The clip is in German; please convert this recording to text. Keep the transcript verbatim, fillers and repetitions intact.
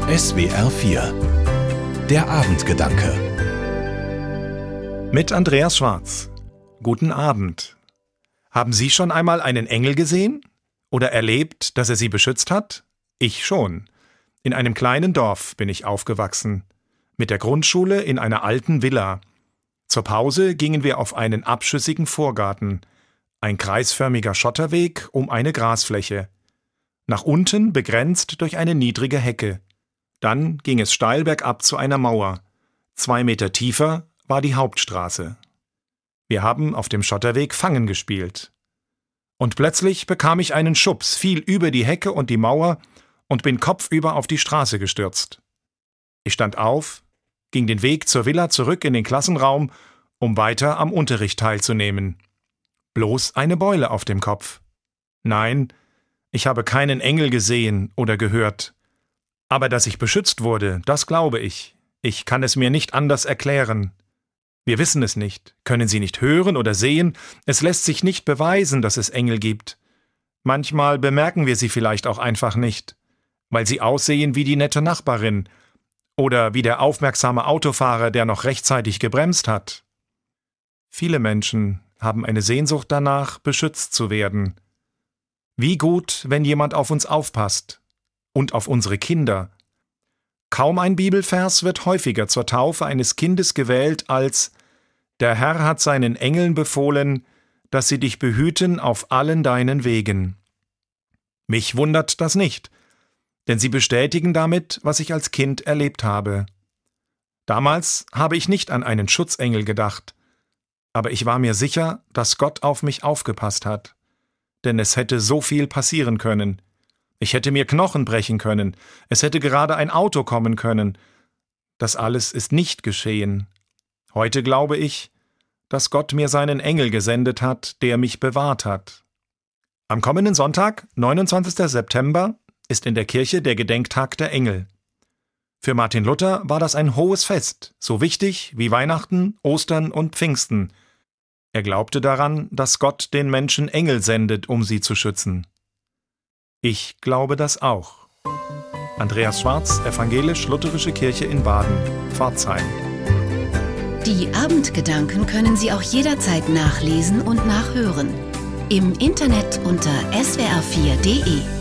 S W R vier. Der Abendgedanke. Mit Andreas Schwarz. Guten Abend. Haben Sie schon einmal einen Engel gesehen? Oder erlebt, dass er Sie beschützt hat? Ich schon. In einem kleinen Dorf bin ich aufgewachsen. Mit der Grundschule in einer alten Villa. Zur Pause gingen wir auf einen abschüssigen Vorgarten. Ein kreisförmiger Schotterweg um eine Grasfläche. Nach unten begrenzt durch eine niedrige Hecke. Dann ging es steil bergab zu einer Mauer. Zwei Meter tiefer war die Hauptstraße. Wir haben auf dem Schotterweg Fangen gespielt. Und plötzlich bekam ich einen Schubs, fiel über die Hecke und die Mauer und bin kopfüber auf die Straße gestürzt. Ich stand auf, ging den Weg zur Villa zurück in den Klassenraum, um weiter am Unterricht teilzunehmen. Bloß eine Beule auf dem Kopf. Nein, ich habe keinen Engel gesehen oder gehört. Aber dass ich beschützt wurde, das glaube ich. Ich kann es mir nicht anders erklären. Wir wissen es nicht, können sie nicht hören oder sehen, es lässt sich nicht beweisen, dass es Engel gibt. Manchmal bemerken wir sie vielleicht auch einfach nicht, weil sie aussehen wie die nette Nachbarin oder wie der aufmerksame Autofahrer, der noch rechtzeitig gebremst hat. Viele Menschen haben eine Sehnsucht danach, beschützt zu werden. Wie gut, wenn jemand auf uns aufpasst. Und auf unsere Kinder. Kaum ein Bibelvers wird häufiger zur Taufe eines Kindes gewählt als »Der Herr hat seinen Engeln befohlen, dass sie dich behüten auf allen deinen Wegen.« Mich wundert das nicht, denn sie bestätigen damit, was ich als Kind erlebt habe. Damals habe ich nicht an einen Schutzengel gedacht, aber ich war mir sicher, dass Gott auf mich aufgepasst hat. Denn es hätte so viel passieren können. Ich hätte mir Knochen brechen können, es hätte gerade ein Auto kommen können. Das alles ist nicht geschehen. Heute glaube ich, dass Gott mir seinen Engel gesendet hat, der mich bewahrt hat. Am kommenden Sonntag, neunundzwanzigsten September, ist in der Kirche der Gedenktag der Engel. Für Martin Luther war das ein hohes Fest, so wichtig wie Weihnachten, Ostern und Pfingsten. Er glaubte daran, dass Gott den Menschen Engel sendet, um sie zu schützen. Ich glaube das auch. Andreas Schwarz, Evangelisch-Lutherische Kirche in Baden, Pforzheim. Die Abendgedanken können Sie auch jederzeit nachlesen und nachhören. Im Internet unter S W R vier punkt de.